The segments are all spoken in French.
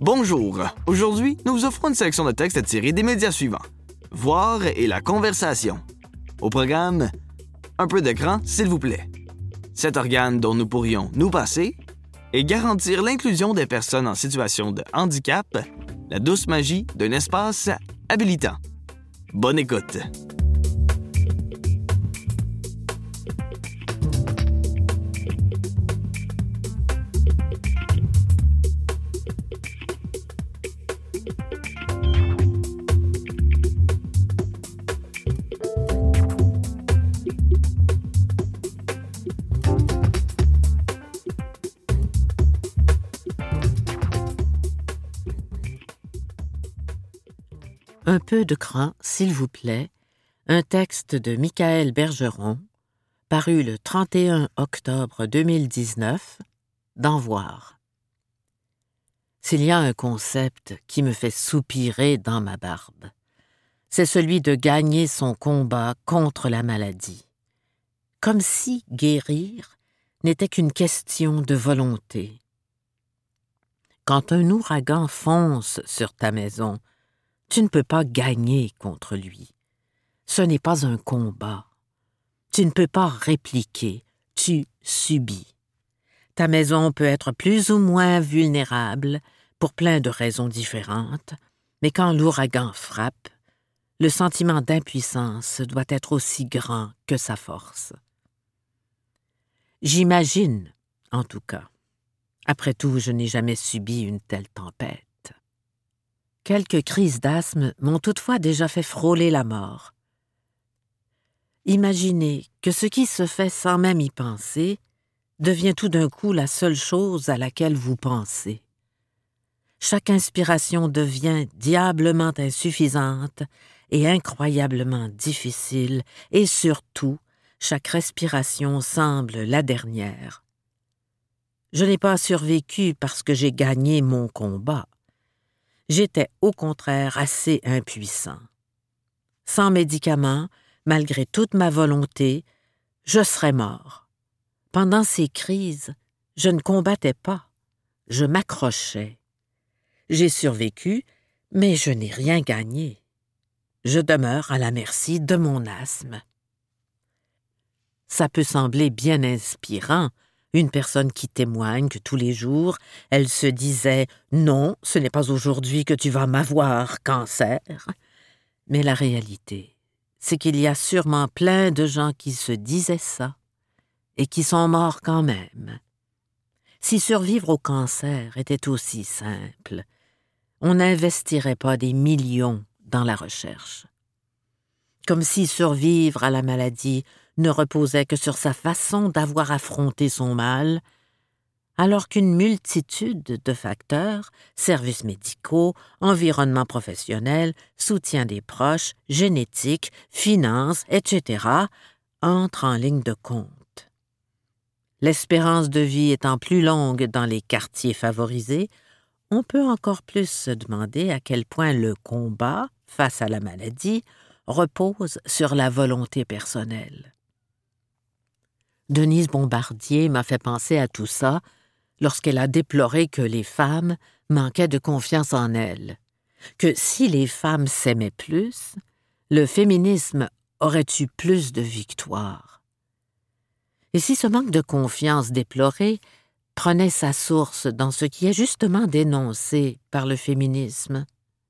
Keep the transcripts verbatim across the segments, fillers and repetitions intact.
Bonjour! Aujourd'hui, nous vous offrons une sélection de textes tirés des médias suivants. Voir et la conversation. Au programme, un peu d'écran, s'il vous plaît. Cet organe dont nous pourrions nous passer et garantir l'inclusion des personnes en situation de handicap, la douce magie d'un espace habilitant. Bonne écoute! Un peu de cran, s'il vous plaît, un texte de Michaël Bergeron, paru le trente et un octobre deux mille dix-neuf, dans Voir. S'il y a un concept qui me fait soupirer dans ma barbe, c'est celui de gagner son combat contre la maladie. Comme si guérir n'était qu'une question de volonté. Quand un ouragan fonce sur ta maison, tu ne peux pas gagner contre lui. Ce n'est pas un combat. Tu ne peux pas répliquer, tu subis. Ta maison peut être plus ou moins vulnérable pour plein de raisons différentes, mais quand l'ouragan frappe, le sentiment d'impuissance doit être aussi grand que sa force. J'imagine, en tout cas. Après tout, je n'ai jamais subi une telle tempête. Quelques crises d'asthme m'ont toutefois déjà fait frôler la mort. Imaginez que ce qui se fait sans même y penser devient tout d'un coup la seule chose à laquelle vous pensez. Chaque inspiration devient diablement insuffisante et incroyablement difficile, et surtout, chaque respiration semble la dernière. Je n'ai pas survécu parce que j'ai gagné mon combat. J'étais au contraire assez impuissant. Sans médicaments, malgré toute ma volonté, je serais mort. Pendant ces crises, je ne combattais pas, je m'accrochais. J'ai survécu, mais je n'ai rien gagné. Je demeure à la merci de mon asthme. Ça peut sembler bien inspirant, une personne qui témoigne que tous les jours, elle se disait « Non, ce n'est pas aujourd'hui que tu vas m'avoir, cancer ». Mais la réalité, c'est qu'il y a sûrement plein de gens qui se disaient ça et qui sont morts quand même. Si survivre au cancer était aussi simple, on n'investirait pas des millions dans la recherche. Comme si survivre à la maladie ne reposait que sur sa façon d'avoir affronté son mal, alors qu'une multitude de facteurs, services médicaux, environnement professionnel, soutien des proches, génétique, finances, et cetera, entrent en ligne de compte. L'espérance de vie étant plus longue dans les quartiers favorisés, on peut encore plus se demander à quel point le combat, face à la maladie, repose sur la volonté personnelle. Denise Bombardier m'a fait penser à tout ça lorsqu'elle a déploré que les femmes manquaient de confiance en elles, que si les femmes s'aimaient plus, le féminisme aurait eu plus de victoires. Et si ce manque de confiance déploré prenait sa source dans ce qui est justement dénoncé par le féminisme?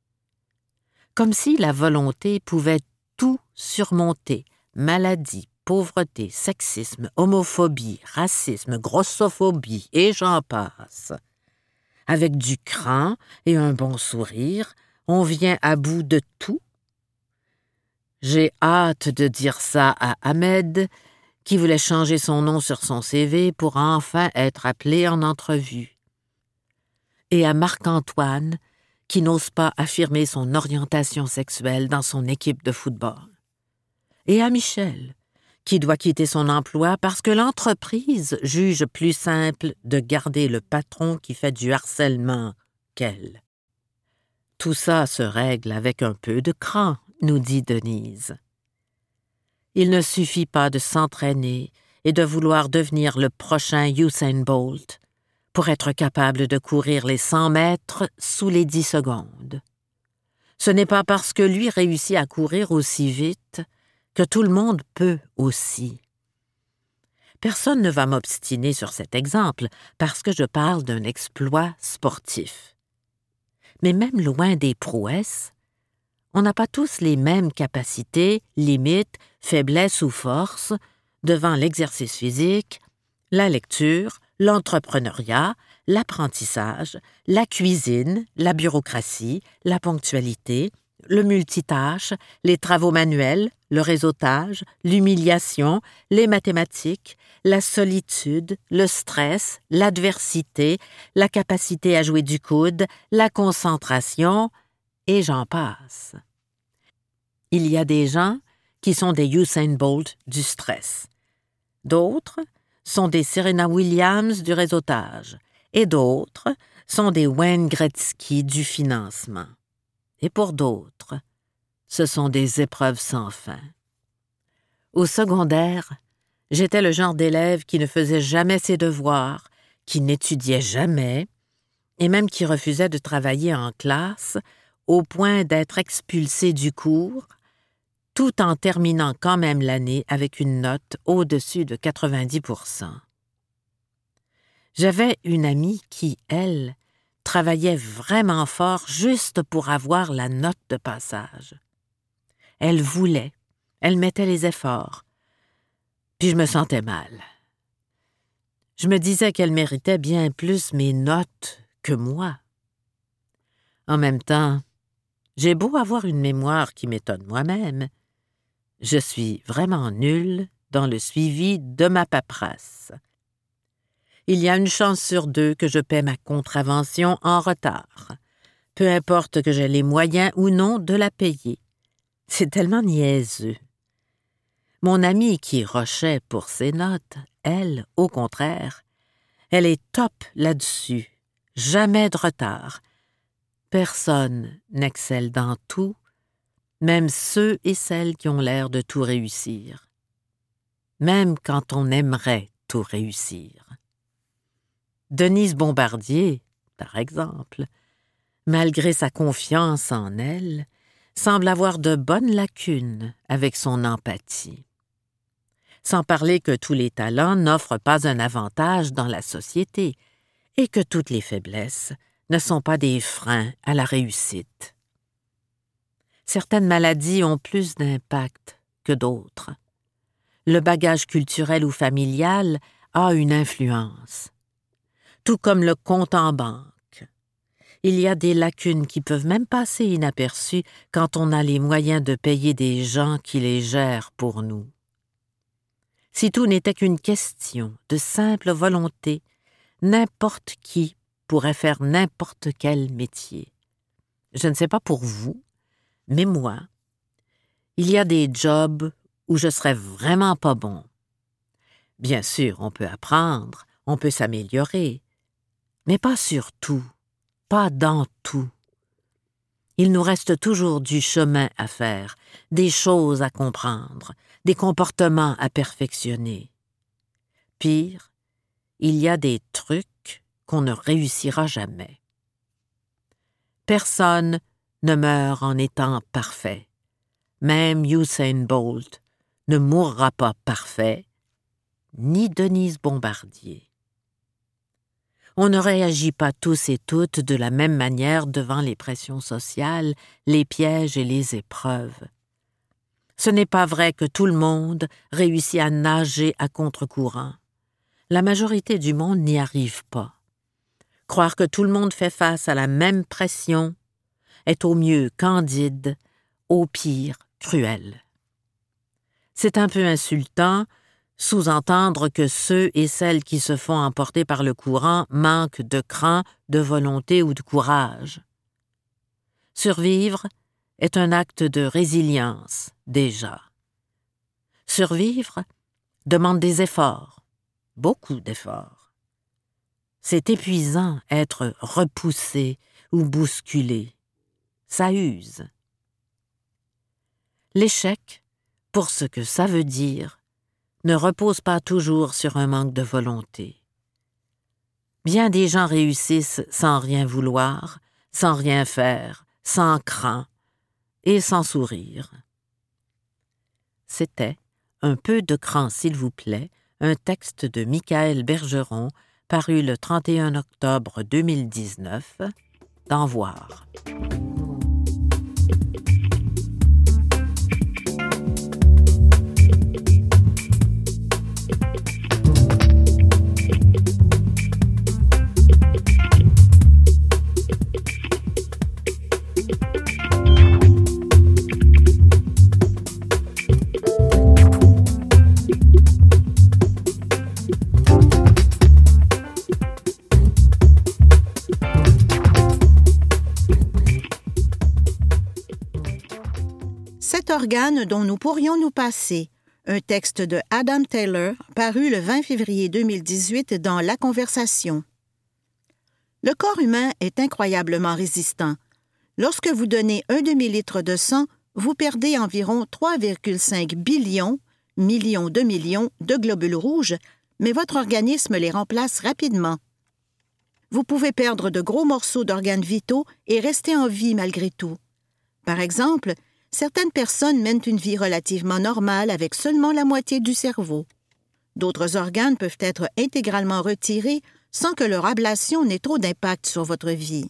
Comme si la volonté pouvait tout surmonter, maladie, pauvreté, sexisme, homophobie, racisme, grossophobie, et j'en passe. Avec du cran et un bon sourire, on vient à bout de tout. J'ai hâte de dire ça à Ahmed, qui voulait changer son nom sur son C V pour enfin être appelé en entrevue. Et à Marc-Antoine, qui n'ose pas affirmer son orientation sexuelle dans son équipe de football. Et à Michel, qui doit quitter son emploi parce que l'entreprise juge plus simple de garder le patron qui fait du harcèlement qu'elle. Tout ça se règle avec un peu de cran, nous dit Denise. Il ne suffit pas de s'entraîner et de vouloir devenir le prochain Usain Bolt pour être capable de courir les cent mètres sous les dix secondes. Ce n'est pas parce que lui réussit à courir aussi vite que tout le monde peut aussi. Personne ne va m'obstiner sur cet exemple parce que je parle d'un exploit sportif. Mais même loin des prouesses, on n'a pas tous les mêmes capacités, limites, faiblesses ou forces devant l'exercice physique, la lecture, l'entrepreneuriat, l'apprentissage, la cuisine, la bureaucratie, la ponctualité, le multitâche, les travaux manuels, le réseautage, l'humiliation, les mathématiques, la solitude, le stress, l'adversité, la capacité à jouer du coude, la concentration, et j'en passe. Il y a des gens qui sont des Usain Bolt du stress. D'autres sont des Serena Williams du réseautage, et d'autres sont des Wayne Gretzky du financement. Et pour d'autres, ce sont des épreuves sans fin. Au secondaire, j'étais le genre d'élève qui ne faisait jamais ses devoirs, qui n'étudiait jamais, et même qui refusait de travailler en classe au point d'être expulsé du cours, tout en terminant quand même l'année avec une note au-dessus de quatre-vingt-dix pour cent. J'avais une amie qui, elle, travaillait vraiment fort juste pour avoir la note de passage. Elle voulait, elle mettait les efforts, puis je me sentais mal. Je me disais qu'elle méritait bien plus mes notes que moi. En même temps, j'ai beau avoir une mémoire qui m'étonne moi-même, je suis vraiment nulle dans le suivi de ma paperasse. Il y a une chance sur deux que je paie ma contravention en retard, peu importe que j'aie les moyens ou non de la payer. C'est tellement niaiseux. Mon amie qui rushait pour ses notes, elle, au contraire, elle est top là-dessus, jamais de retard. Personne n'excelle dans tout, même ceux et celles qui ont l'air de tout réussir. Même quand on aimerait tout réussir. Denise Bombardier, par exemple, malgré sa confiance en elle, semble avoir de bonnes lacunes avec son empathie. Sans parler que tous les talents n'offrent pas un avantage dans la société et que toutes les faiblesses ne sont pas des freins à la réussite. Certaines maladies ont plus d'impact que d'autres. Le bagage culturel ou familial a une influence. Tout comme le compte en banque. Il y a des lacunes qui peuvent même passer inaperçues quand on a les moyens de payer des gens qui les gèrent pour nous. Si tout n'était qu'une question de simple volonté, n'importe qui pourrait faire n'importe quel métier. Je ne sais pas pour vous, mais moi, il y a des jobs où je serais vraiment pas bon. Bien sûr, on peut apprendre, on peut s'améliorer, mais pas sur tout, pas dans tout. Il nous reste toujours du chemin à faire, des choses à comprendre, des comportements à perfectionner. Pire, il y a des trucs qu'on ne réussira jamais. Personne ne meurt en étant parfait. Même Usain Bolt ne mourra pas parfait, ni Denise Bombardier. On ne réagit pas tous et toutes de la même manière devant les pressions sociales, les pièges et les épreuves. Ce n'est pas vrai que tout le monde réussit à nager à contre-courant. La majorité du monde n'y arrive pas. Croire que tout le monde fait face à la même pression est au mieux candide, au pire cruel. C'est un peu insultant sous-entendre que ceux et celles qui se font emporter par le courant manquent de cran, de volonté ou de courage. Survivre est un acte de résilience, déjà. Survivre demande des efforts, beaucoup d'efforts. C'est épuisant être repoussé ou bousculé. Ça use. L'échec, pour ce que ça veut dire, ne repose pas toujours sur un manque de volonté. Bien des gens réussissent sans rien vouloir, sans rien faire, sans cran et sans sourire. C'était Un peu de cran, s'il vous plaît, un texte de Michaël Bergeron, paru le trente et un octobre deux mille dix-neuf, dans Voir. Cet organe dont nous pourrions nous passer, un texte de Adam Taylor, paru le vingt février deux mille dix-huit dans La Conversation. Le corps humain est incroyablement résistant. Lorsque vous donnez un demi-litre de sang, vous perdez environ trois virgule cinq billions, millions de millions, de globules rouges, mais votre organisme les remplace rapidement. Vous pouvez perdre de gros morceaux d'organes vitaux et rester en vie malgré tout. Par exemple, certaines personnes mènent une vie relativement normale avec seulement la moitié du cerveau. D'autres organes peuvent être intégralement retirés sans que leur ablation n'ait trop d'impact sur votre vie.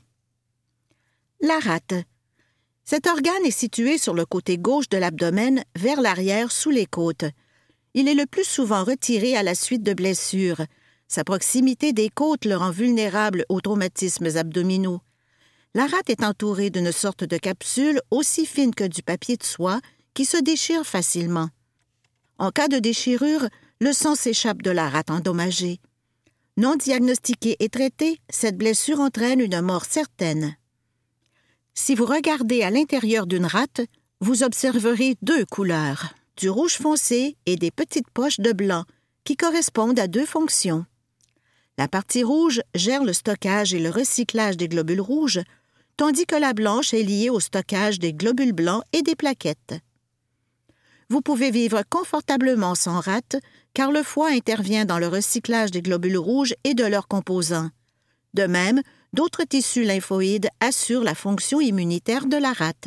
La rate. Cet organe est situé sur le côté gauche de l'abdomen, vers l'arrière, sous les côtes. Il est le plus souvent retiré à la suite de blessures. Sa proximité des côtes le rend vulnérable aux traumatismes abdominaux. La rate est entourée d'une sorte de capsule aussi fine que du papier de soie qui se déchire facilement. En cas de déchirure, le sang s'échappe de la rate endommagée. Non diagnostiquée et traitée, cette blessure entraîne une mort certaine. Si vous regardez à l'intérieur d'une rate, vous observerez deux couleurs, du rouge foncé et des petites poches de blanc, qui correspondent à deux fonctions. La partie rouge gère le stockage et le recyclage des globules rouges, tandis que la blanche est liée au stockage des globules blancs et des plaquettes. Vous pouvez vivre confortablement sans rate, car le foie intervient dans le recyclage des globules rouges et de leurs composants. De même, d'autres tissus lymphoïdes assurent la fonction immunitaire de la rate.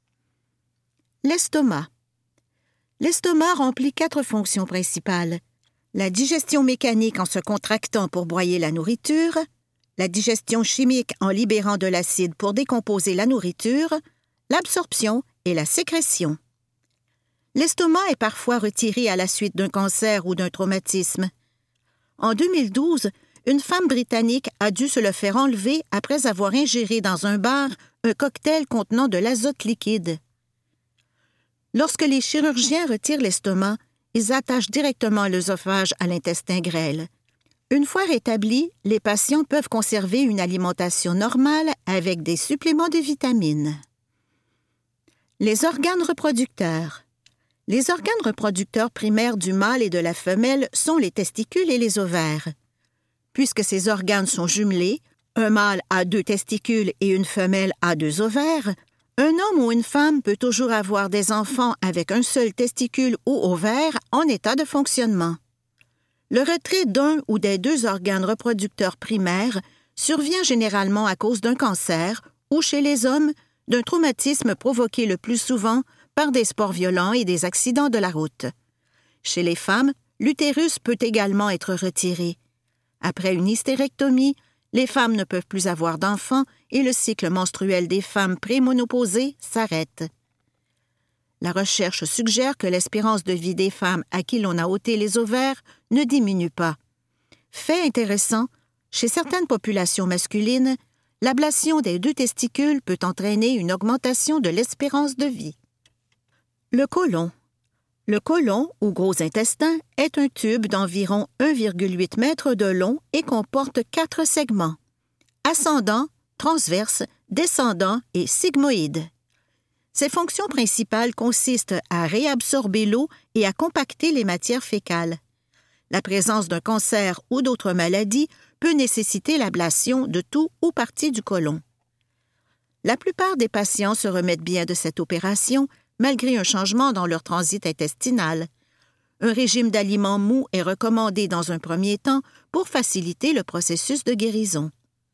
L'estomac. L'estomac remplit quatre fonctions principales. La digestion mécanique en se contractant pour broyer la nourriture, la digestion chimique en libérant de l'acide pour décomposer la nourriture, l'absorption et la sécrétion. L'estomac est parfois retiré à la suite d'un cancer ou d'un traumatisme. En deux mille douze, une femme britannique a dû se le faire enlever après avoir ingéré dans un bar un cocktail contenant de l'azote liquide. Lorsque les chirurgiens retirent l'estomac, ils attachent directement l'œsophage à l'intestin grêle. Une fois rétablis, les patients peuvent conserver une alimentation normale avec des suppléments de vitamines. Les organes reproducteurs. Les organes reproducteurs primaires du mâle et de la femelle sont les testicules et les ovaires. Puisque ces organes sont jumelés, un mâle a deux testicules et une femelle a deux ovaires, un homme ou une femme peut toujours avoir des enfants avec un seul testicule ou ovaire en état de fonctionnement. Le retrait d'un ou des deux organes reproducteurs primaires survient généralement à cause d'un cancer ou, chez les hommes, d'un traumatisme provoqué le plus souvent par des sports violents et des accidents de la route. Chez les femmes, l'utérus peut également être retiré. Après une hystérectomie, les femmes ne peuvent plus avoir d'enfants et le cycle menstruel des femmes prémonopausées s'arrête. La recherche suggère que l'espérance de vie des femmes à qui l'on a ôté les ovaires ne diminue pas. Fait intéressant, chez certaines populations masculines, l'ablation des deux testicules peut entraîner une augmentation de l'espérance de vie. Le côlon. Le côlon, ou gros intestin, est un tube d'environ un virgule huit mètres de long et comporte quatre segments: ascendant, transverse, descendant et sigmoïde. Ses fonctions principales consistent à réabsorber l'eau et à compacter les matières fécales. La présence d'un cancer ou d'autres maladies peut nécessiter l'ablation de tout ou partie du côlon. La plupart des patients se remettent bien de cette opération, malgré un changement dans leur transit intestinal. Un régime d'aliments mous est recommandé dans un premier temps pour faciliter le processus de guérison.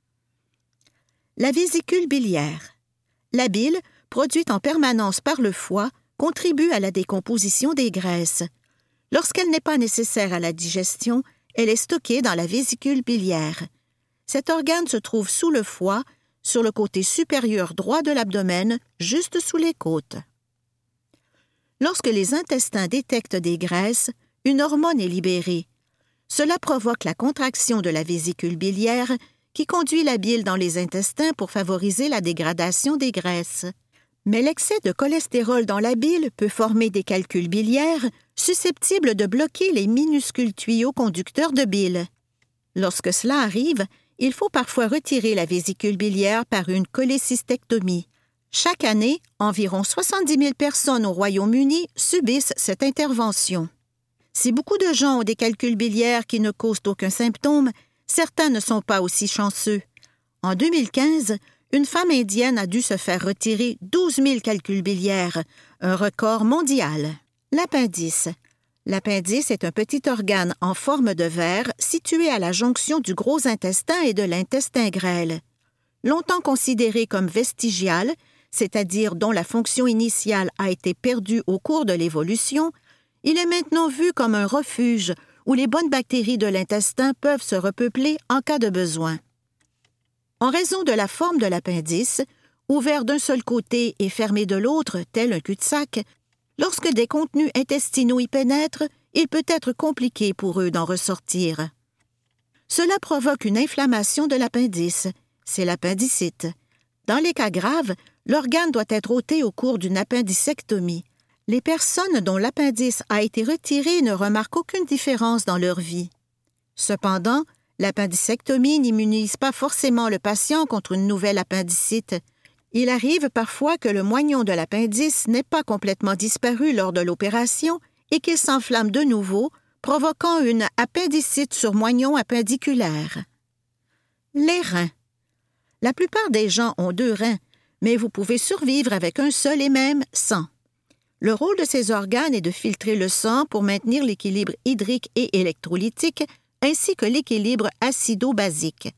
La vésicule biliaire. La bile, produite en permanence par le foie, contribue à la décomposition des graisses. Lorsqu'elle n'est pas nécessaire à la digestion, elle est stockée dans la vésicule biliaire. Cet organe se trouve sous le foie, sur le côté supérieur droit de l'abdomen, juste sous les côtes. Lorsque les intestins détectent des graisses, une hormone est libérée. Cela provoque la contraction de la vésicule biliaire qui conduit la bile dans les intestins pour favoriser la dégradation des graisses. Mais l'excès de cholestérol dans la bile peut former des calculs biliaires susceptibles de bloquer les minuscules tuyaux conducteurs de bile. Lorsque cela arrive, il faut parfois retirer la vésicule biliaire par une cholécystectomie. Chaque année, environ soixante-dix mille personnes au Royaume-Uni subissent cette intervention. Si beaucoup de gens ont des calculs biliaires qui ne causent aucun symptôme, certains ne sont pas aussi chanceux. En deux mille quinze, une femme indienne a dû se faire retirer douze mille calculs biliaires, un record mondial. L'appendice. L'appendice est un petit organe en forme de verre situé à la jonction du gros intestin et de l'intestin grêle. Longtemps considéré comme vestigial, c'est-à-dire dont la fonction initiale a été perdue au cours de l'évolution, il est maintenant vu comme un refuge où les bonnes bactéries de l'intestin peuvent se repeupler en cas de besoin. En raison de la forme de l'appendice, ouvert d'un seul côté et fermé de l'autre, tel un cul-de-sac, lorsque des contenus intestinaux y pénètrent, il peut être compliqué pour eux d'en ressortir. Cela provoque une inflammation de l'appendice, c'est l'appendicite. Dans les cas graves, l'organe doit être ôté au cours d'une appendicectomie. Les personnes dont l'appendice a été retiré ne remarquent aucune différence dans leur vie. Cependant, l'appendicectomie n'immunise pas forcément le patient contre une nouvelle appendicite. Il arrive parfois que le moignon de l'appendice n'ait pas complètement disparu lors de l'opération et qu'il s'enflamme de nouveau, provoquant une appendicite sur moignon appendiculaire. Les reins. La plupart des gens ont deux reins, mais vous pouvez survivre avec un seul et même sang. Le rôle de ces organes est de filtrer le sang pour maintenir l'équilibre hydrique et électrolytique, ainsi que l'équilibre acido-basique.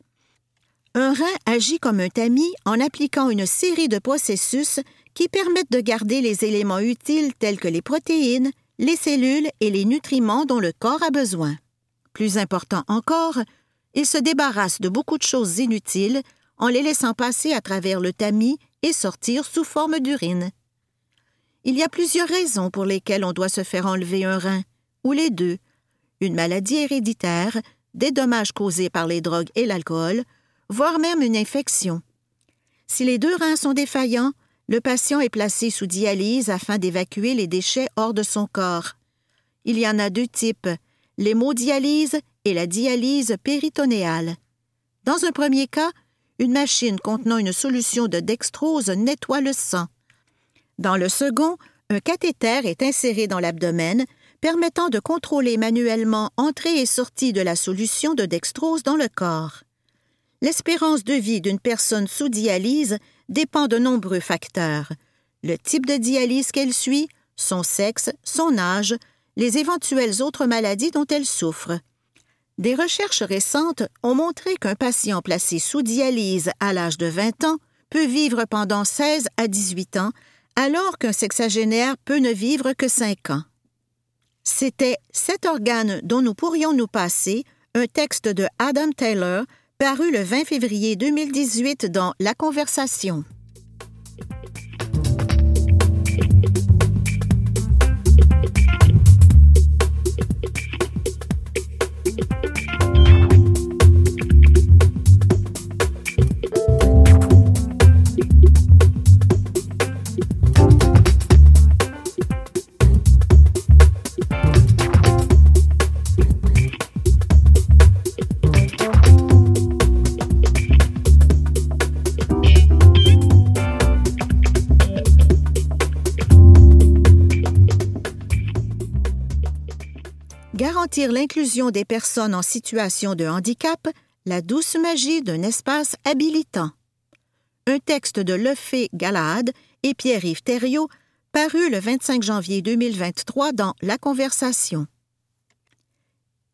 Un rein agit comme un tamis en appliquant une série de processus qui permettent de garder les éléments utiles tels que les protéines, les cellules et les nutriments dont le corps a besoin. Plus important encore, il se débarrasse de beaucoup de choses inutiles en les laissant passer à travers le tamis et sortir sous forme d'urine. Il y a plusieurs raisons pour lesquelles on doit se faire enlever un rein, ou les deux. Une maladie héréditaire, des dommages causés par les drogues et l'alcool, voire même une infection. Si les deux reins sont défaillants, le patient est placé sous dialyse afin d'évacuer les déchets hors de son corps. Il y en a deux types, l'hémodialyse et la dialyse péritonéale. Dans un premier cas, une machine contenant une solution de dextrose nettoie le sang. Dans le second, un cathéter est inséré dans l'abdomen, permettant de contrôler manuellement entrée et sortie de la solution de dextrose dans le corps. L'espérance de vie d'une personne sous dialyse dépend de nombreux facteurs. Le type de dialyse qu'elle suit, son sexe, son âge, les éventuelles autres maladies dont elle souffre. Des recherches récentes ont montré qu'un patient placé sous dialyse à l'âge de vingt ans peut vivre pendant seize à dix-huit ans, alors qu'un sexagénaire peut ne vivre que cinq ans. C'était « Cet organe dont nous pourrions nous passer », un texte de Adam Taylor, paru le vingt février deux mille dix-huit dans La Conversation. Garantir l'inclusion des personnes en situation de handicap, la douce magie d'un espace habilitant. Un texte de Lefebvre Galahad et Pierre-Yves Thériault, paru le vingt-cinq janvier deux mille vingt-trois dans La Conversation.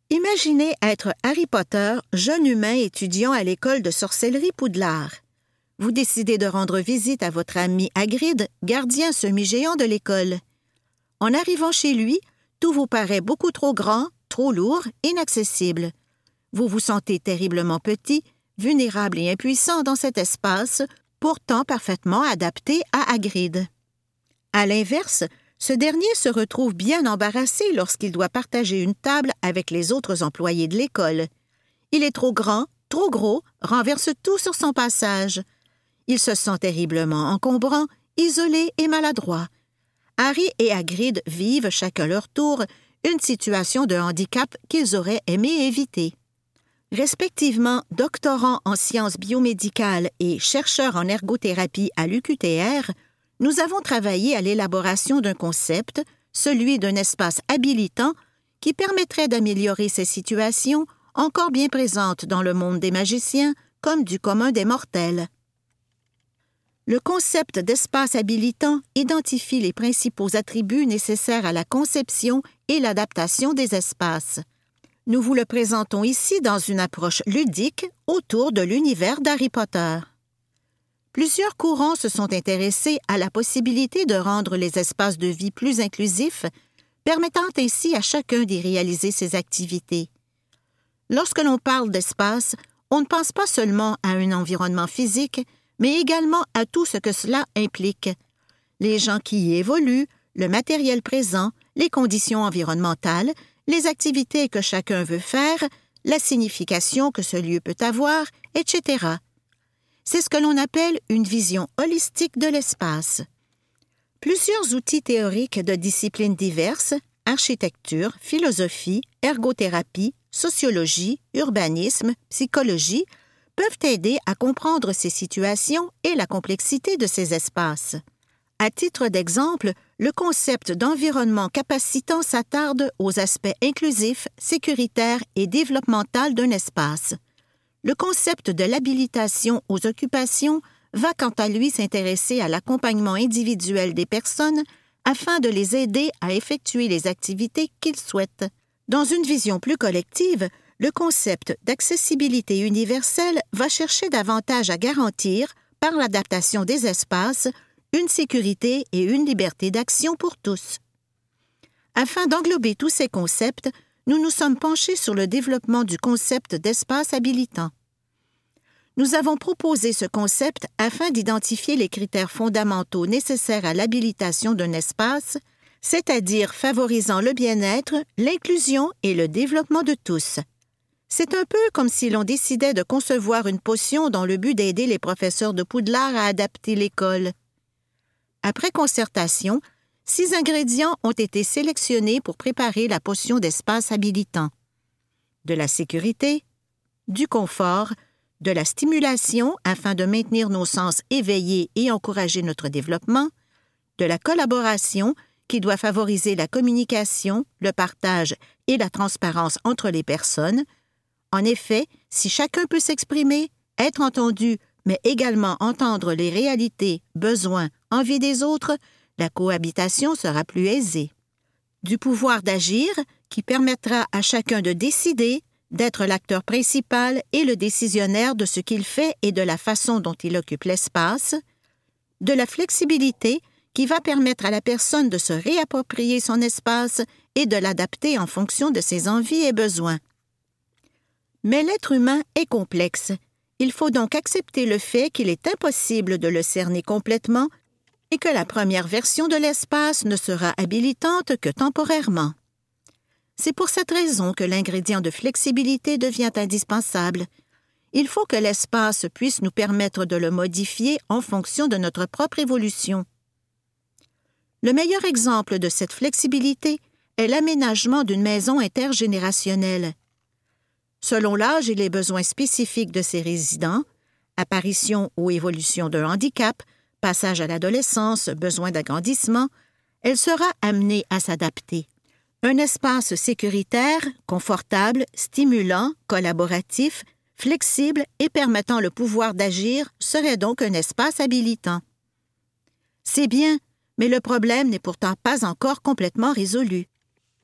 Imaginez être Harry Potter, jeune humain étudiant à l'école de sorcellerie Poudlard. Vous décidez de rendre visite à votre ami Hagrid, gardien semi-géant de l'école. En arrivant chez lui, tout vous paraît beaucoup trop grand, trop lourd, inaccessible. Vous vous sentez terriblement petit, vulnérable et impuissant dans cet espace, pourtant parfaitement adapté à Hagrid. À l'inverse, ce dernier se retrouve bien embarrassé lorsqu'il doit partager une table avec les autres employés de l'école. Il est trop grand, trop gros, renverse tout sur son passage. Il se sent terriblement encombrant, isolé et maladroit. Harry et Hagrid vivent, chacun leur tour, une situation de handicap qu'ils auraient aimé éviter. Respectivement doctorants en sciences biomédicales et chercheurs en ergothérapie à l'U Q T R, nous avons travaillé à l'élaboration d'un concept, celui d'un espace habilitant, qui permettrait d'améliorer ces situations encore bien présentes dans le monde des magiciens comme du commun des mortels. Le concept d'espace habilitant identifie les principaux attributs nécessaires à la conception et l'adaptation des espaces. Nous vous le présentons ici dans une approche ludique autour de l'univers d'Harry Potter. Plusieurs courants se sont intéressés à la possibilité de rendre les espaces de vie plus inclusifs, permettant ainsi à chacun d'y réaliser ses activités. Lorsque l'on parle d'espace, on ne pense pas seulement à un environnement physique, mais également à tout ce que cela implique. Les gens qui y évoluent, le matériel présent, les conditions environnementales, les activités que chacun veut faire, la signification que ce lieu peut avoir, et cetera. C'est ce que l'on appelle une vision holistique de l'espace. Plusieurs outils théoriques de disciplines diverses, architecture, philosophie, ergothérapie, sociologie, urbanisme, psychologie, peuvent aider à comprendre ces situations et la complexité de ces espaces. À titre d'exemple, le concept d'environnement capacitant s'attarde aux aspects inclusifs, sécuritaires et développementaux d'un espace. Le concept de l'habilitation aux occupations va quant à lui s'intéresser à l'accompagnement individuel des personnes afin de les aider à effectuer les activités qu'ils souhaitent. Dans une vision plus collective, le concept d'accessibilité universelle va chercher davantage à garantir, par l'adaptation des espaces, une sécurité et une liberté d'action pour tous. Afin d'englober tous ces concepts, nous nous sommes penchés sur le développement du concept d'espace habilitant. Nous avons proposé ce concept afin d'identifier les critères fondamentaux nécessaires à l'habilitation d'un espace, c'est-à-dire favorisant le bien-être, l'inclusion et le développement de tous. C'est un peu comme si l'on décidait de concevoir une potion dans le but d'aider les professeurs de Poudlard à adapter l'école. Après concertation, six ingrédients ont été sélectionnés pour préparer la potion d'espace habilitant. De la sécurité, du confort, de la stimulation afin de maintenir nos sens éveillés et encourager notre développement, de la collaboration qui doit favoriser la communication, le partage et la transparence entre les personnes. En effet, si chacun peut s'exprimer, être entendu, mais également entendre les réalités, besoins, envies des autres, la cohabitation sera plus aisée. Du pouvoir d'agir, qui permettra à chacun de décider, d'être l'acteur principal et le décisionnaire de ce qu'il fait et de la façon dont il occupe l'espace. De la flexibilité, qui va permettre à la personne de se réapproprier son espace et de l'adapter en fonction de ses envies et besoins. Mais l'être humain est complexe. Il faut donc accepter le fait qu'il est impossible de le cerner complètement et que la première version de l'espace ne sera habilitante que temporairement. C'est pour cette raison que l'ingrédient de flexibilité devient indispensable. Il faut que l'espace puisse nous permettre de le modifier en fonction de notre propre évolution. Le meilleur exemple de cette flexibilité est l'aménagement d'une maison intergénérationnelle. Selon l'âge et les besoins spécifiques de ses résidents, apparition ou évolution d'un handicap, passage à l'adolescence, besoin d'agrandissement, elle sera amenée à s'adapter. Un espace sécuritaire, confortable, stimulant, collaboratif, flexible et permettant le pouvoir d'agir serait donc un espace habilitant. C'est bien, mais le problème n'est pourtant pas encore complètement résolu.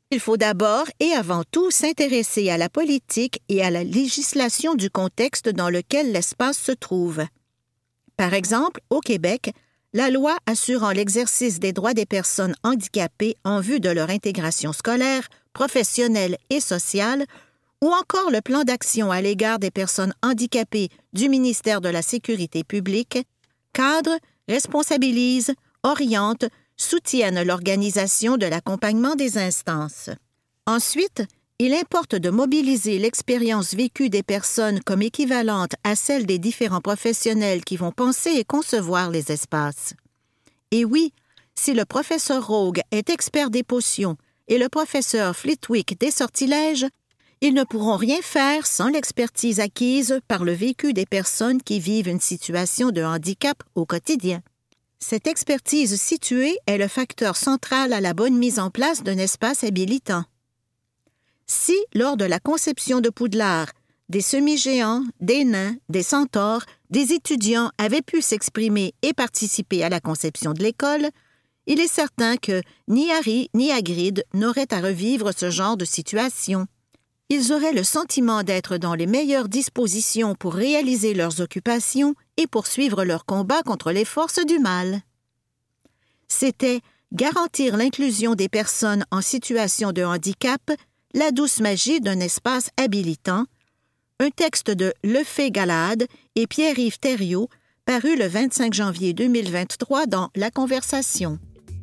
Il faut d'abord et avant tout s'intéresser à la politique et à la législation du contexte dans lequel l'espace se trouve. Par exemple, au Québec, la loi assurant l'exercice des droits des personnes handicapées en vue de leur intégration scolaire, professionnelle et sociale, ou encore le plan d'action à l'égard des personnes handicapées du ministère de la Sécurité publique, cadre, responsabilise, oriente, soutiennent l'organisation de l'accompagnement des instances. Ensuite, il importe de mobiliser l'expérience vécue des personnes comme équivalente à celle des différents professionnels qui vont penser et concevoir les espaces. Et oui, si le professeur Rogue est expert des potions et le professeur Flitwick des sortilèges, ils ne pourront rien faire sans l'expertise acquise par le vécu des personnes qui vivent une situation de handicap au quotidien. Cette expertise située est le facteur central à la bonne mise en place d'un espace habilitant. Si, lors de la conception de Poudlard, des semi-géants, des nains, des centaures, des étudiants avaient pu s'exprimer et participer à la conception de l'école, il est certain que ni Harry ni Hagrid n'auraient à revivre ce genre de situation. Ils auraient le sentiment d'être dans les meilleures dispositions pour réaliser leurs occupations et poursuivre leur combat contre les forces du mal. C'était garantir l'inclusion des personnes en situation de handicap, la douce magie d'un espace habilitant, un texte de Lefebvre Galade et Pierre-Yves Thériault, paru le vingt-cinq janvier deux mille vingt-trois dans La Conversation.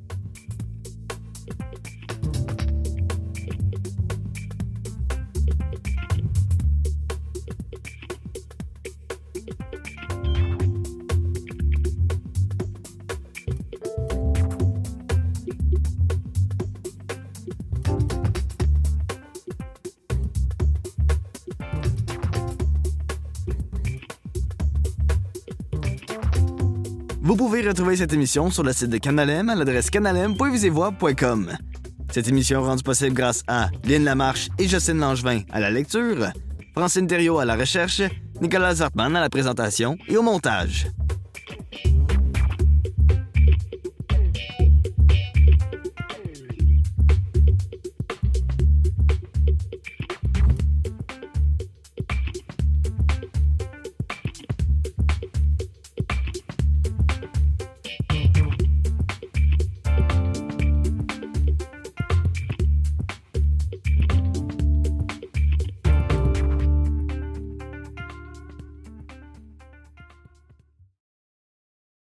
Vous pouvez retrouver cette émission sur le site de Canalem à l'adresse canalem point visivoix point com. Cette émission est rendue possible grâce à Lynn Lamarche et Jocelyne Langevin à la lecture, Francine Thériault à la recherche, Nicolas Zartman à la présentation et au montage.